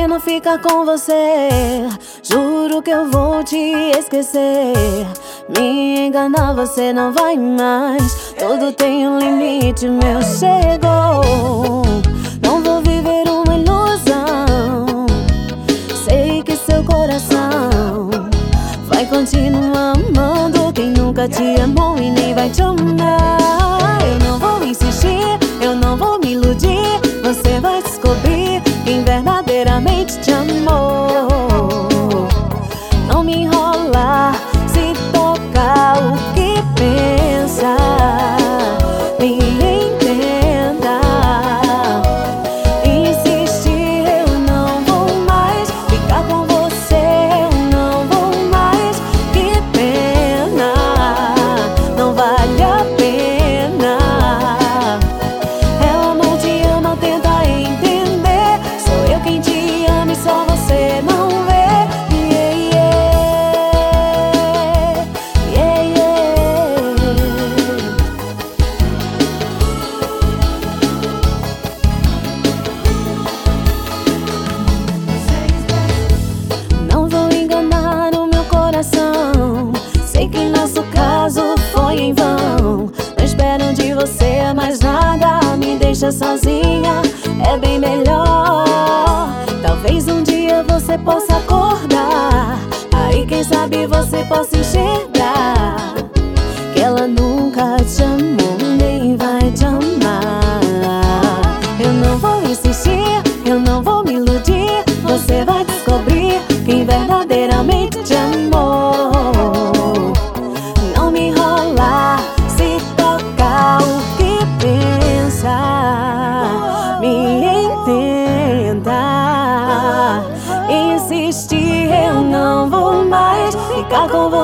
não ficar com você. Juro que eu vou te esquecer. Me enganar você não vai mais. Tudo tem um limite, meu chegou. Não vou viver uma ilusão. Sei que seu coração vai continuar amando quem nunca te amou e nem vai te amar. Eu não vou insistir, eu não vou me iludir. Você vai descobrir quem verdadeiramente te amou. Não me enrolar, se tocar o que pensa. Me entenda. Insistir eu não vou mais. Ficar com você eu não vou mais. Que pena, não vale a pena. Ela não te ama, tenta entender. Sou eu quem te ama e só você não vê. Não vou enganar o meu coração. Sei que nosso caso foi em vão. Não espero de você mais nada. Me deixa sozinha, é bem melhor. Talvez um dia você possa acordar. Aí quem sabe você possa enxergar que ela nunca te amou, nem vai te amar. Eu não vou insistir, eu não vou me iludir. Você vai descobrir quem verdadeiramente te amou. Não me enrolar, se tocar o que pensa. Me entenda. Insistir eu não vou mais. Ficar com você